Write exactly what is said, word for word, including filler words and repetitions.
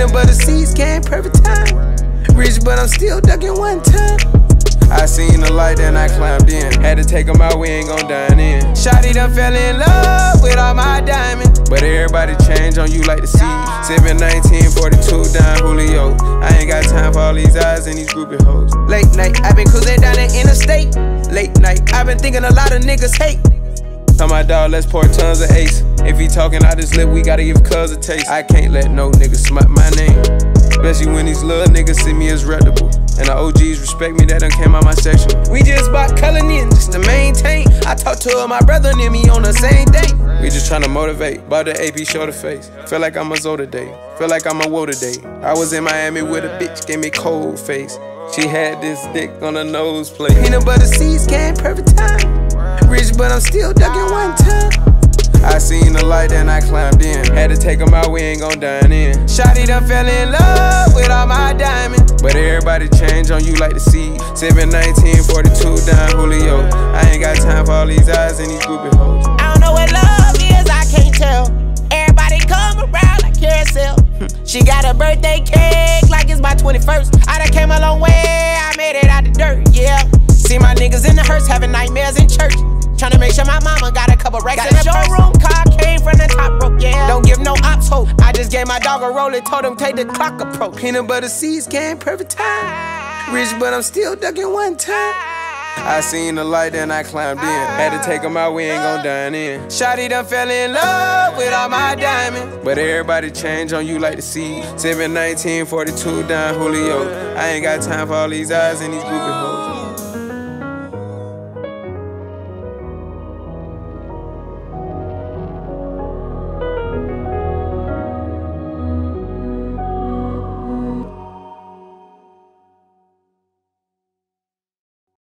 Peanut butter seeds came perfect time. Rich, but I'm still ducking one time. I seen the light, then I climbed in. Had to take them out, we ain't gon' dine in. Shawty done fell in love with all my diamonds, but everybody change on you like the sea. Sippin' nineteen forty-two down Julio. I ain't got time for all these eyes and these groupie hoes. Late night, I been cruising down the interstate. Late night, I been thinking a lot of niggas hate. Tell my dog, let's pour tons of ace. If he talking out his lip, we gotta give cuz a taste. I can't let no nigga smut my name, especially when these little niggas see me as reputable. And the O Gs respect me, that done came out my section. We just bought Cullinan just to maintain. I talked to my brother and me on the same day. We just tryna motivate, bought the A P shoulder face. Feel like I'm a Zoe today, feel like I'm a woe today. I was in Miami with a bitch, gave me cold face. She had this dick on her nose plate. Peanut butter seeds came perfect time. Rich, but I'm still ducking one time. I seen the light, then I climbed in. Had to take them out, we ain't gon' dine in. Shawty done fell in love with all my diamonds, but everybody change on you like the sea. Sippin' nineteen forty-two down Julio. I ain't got time for all these eyes and these groupie hoes. I don't know what love is, I can't tell. Everybody come around like carousel. She got a birthday cake like it's my twenty-first. I done came a long way, I made it out the dirt, yeah. See my niggas in the hearse having nightmares in church. Tryna make sure my mama got a couple racks in the showroom. Car came from the top rope, yeah. Don't give no ops hope. I just gave my dog a roll and told him take the clock approach. Peanut butter seeds came perfect time. Rich, but I'm still ducking one time. I seen the light, then I climbed in. Had to take them out, we ain't gon' dine in. Shawty done fell in love with all my diamonds, but everybody change on you like the sea. Sippin' nineteen forty-two down Julio. I ain't got time for all these eyes and these groupie hoes.